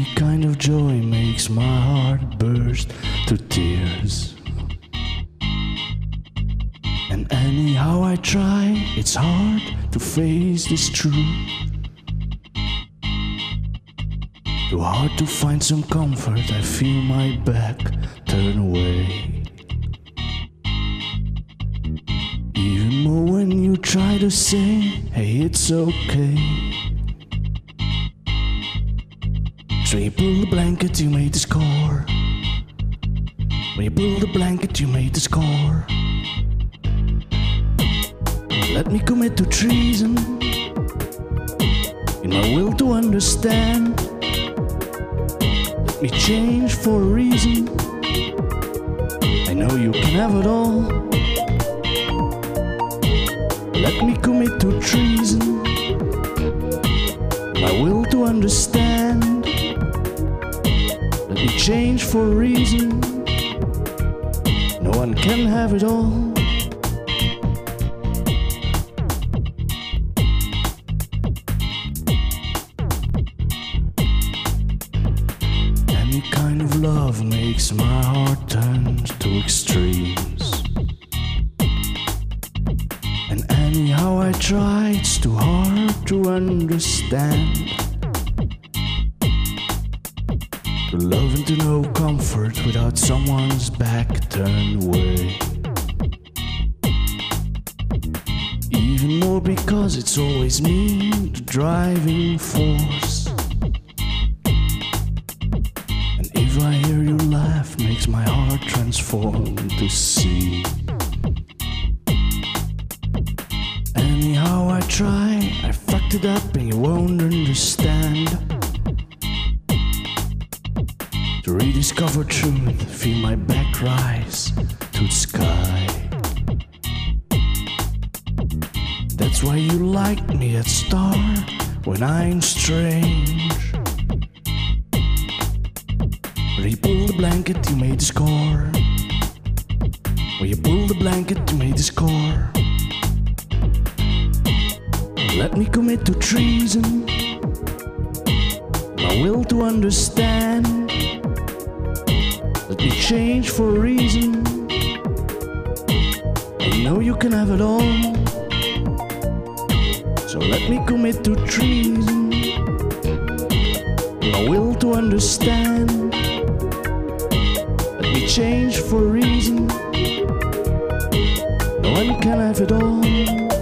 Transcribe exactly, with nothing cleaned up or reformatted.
Any kind of joy makes my heart burst to tears. And anyhow I try, it's hard to face this truth. Too hard to find some comfort, I feel my back turn away. Even more when you try to say, hey, it's okay. So when you pull the blanket, you made the score. When you pull the blanket, you made the score. Let me commit to treason in my will to understand. Let me change for a reason. I know you can have it all. Let me commit to treason, my will to understand. Let me change for a reason. No one can have it all. Any kind of love makes my heart turn to extremes. And anyhow I try, it's too hard to understand. To love and to know comfort without someone's back turned away. Even more because it's always me, the driving force. And if I hear you laugh, makes my heart transform to sea. Anyhow I try, I fucked it up and you won't understand. To rediscover truth, feel my back rise to the sky. That's why you like me at star when I'm strange. When you pull the blanket, you made the score. When you pull the blanket, you made the score. Let me commit to treason, my will to understand. Let me change for a reason. I know you can have it all. So let me commit to treason, my will to understand. Let me change for a reason. No one can have it all.